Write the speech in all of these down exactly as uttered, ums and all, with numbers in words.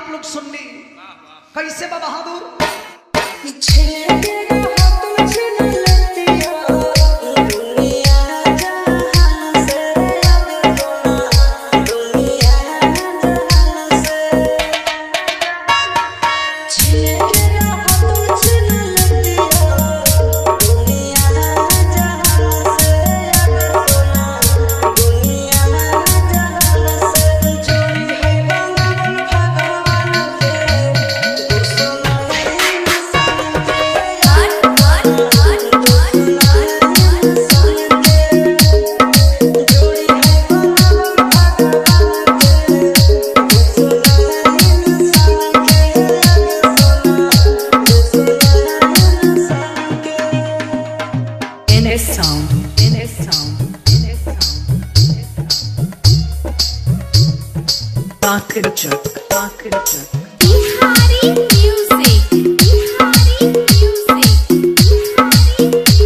आप लोग सुन ली। कैसे बा बहादुर? Architecture, architecture. Bihari music, Bihari music, Bihari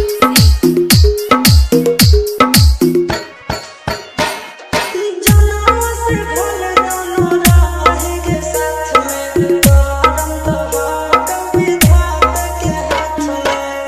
music. जनों से भोले दोनों रहेंगे साथ में, करम तो हाथ विधाता के हाथ में।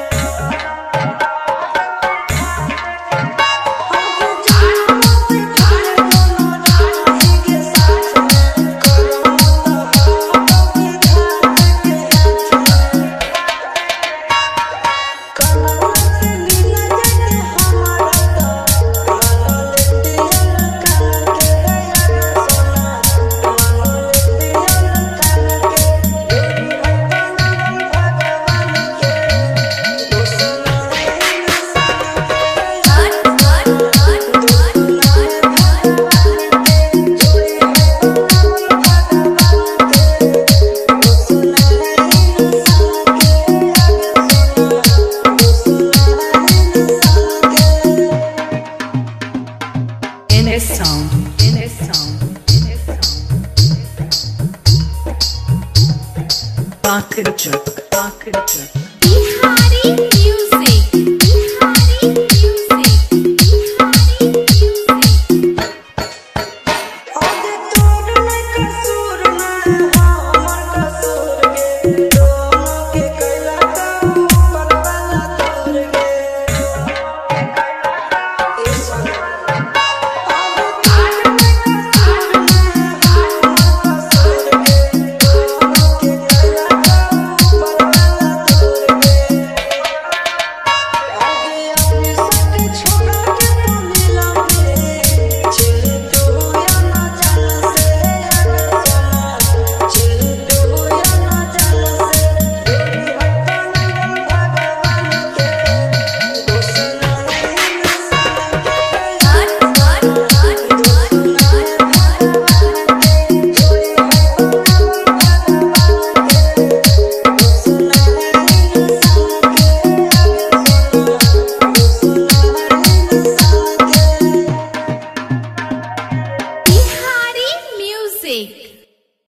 Sound, in his sound, in his sound. Architecture, architecture.